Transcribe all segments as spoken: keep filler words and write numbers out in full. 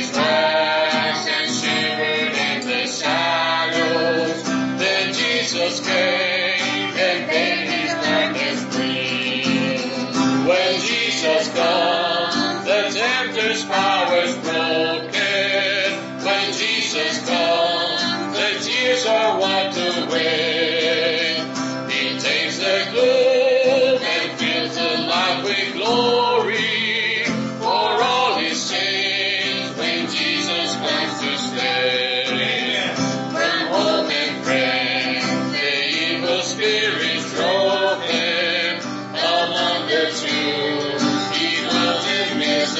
his rags and shivered in the shadows. Then Jesus came and made his darkness free. When Jesus comes, the tempter's power is broken. When Jesus comes, the tears are wiped away. He takes the gloom and fills the light with glory. For all his chains, when Jesus comes to stay. From home and friends, the evil spirits drove him. Among the tombs, he dwelt in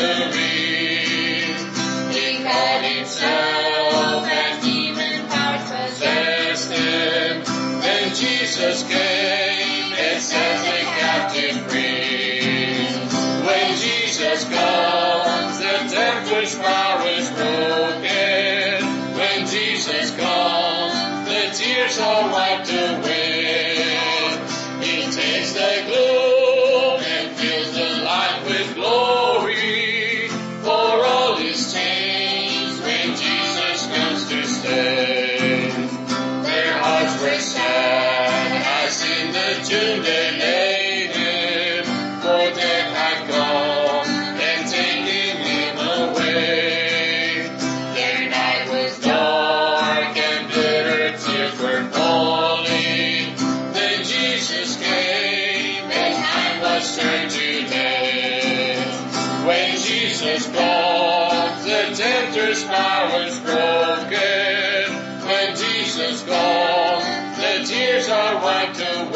misery. He called himself and demon powers possessed him. Then Jesus came and set the captive free. When Jesus comes, the tempter's power is broken. When Jesus comes, the tears are wiped away. He takes the gloom and fills the light with glory. For all his chains, when Jesus comes to stay. Their hearts were sad as in the tomb they laid him. For death had come and taken him away. Their night was dark and bitter tears were falling. Then Jesus came and time was turned to death. When Jesus comes, the tempter's power is broken. When Jesus comes, the tears are wiped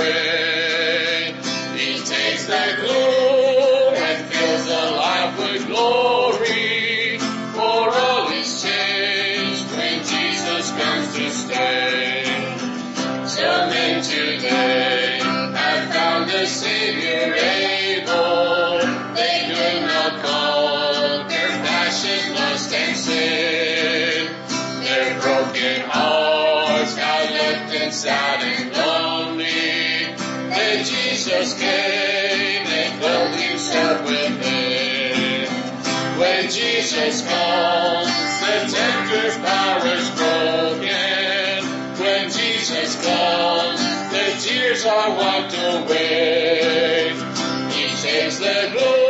away. He takes the gloom and fills the life with glory. For all his chains, when Jesus comes to stay. Some men today have found the Savior able. They could not conquer passion, lust, and sin. Their broken hearts are left and sad and lonely. Then Jesus came and clothed himself with them. When Jesus comes, the tempter's power is broken. When Jesus comes, the tears are wiped away. He takes the glory